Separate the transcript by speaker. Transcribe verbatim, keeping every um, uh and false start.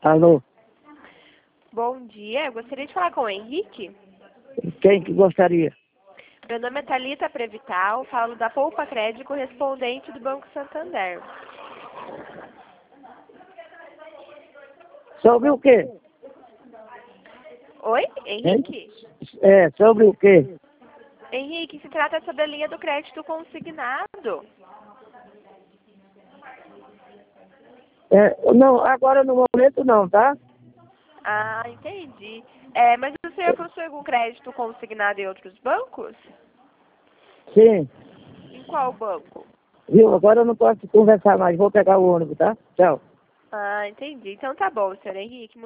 Speaker 1: Alô?
Speaker 2: Bom dia, eu gostaria de falar com o Henrique.
Speaker 1: Quem que gostaria?
Speaker 2: Meu nome é Thalita Prevital, falo da Poupa Crédito correspondente do Banco Santander.
Speaker 1: Sobre o quê?
Speaker 2: Oi, Henrique?
Speaker 1: É, sobre o quê?
Speaker 2: Henrique, se trata sobre a linha do crédito consignado.
Speaker 1: É, não, agora no momento não, tá?
Speaker 2: Ah, entendi. É, mas o senhor possui algum crédito consignado em outros bancos?
Speaker 1: Sim.
Speaker 2: Em qual banco?
Speaker 1: Viu? Agora eu não posso conversar mais. Vou pegar o ônibus, tá? Tchau.
Speaker 2: Ah, entendi. Então tá bom, senhor Henrique.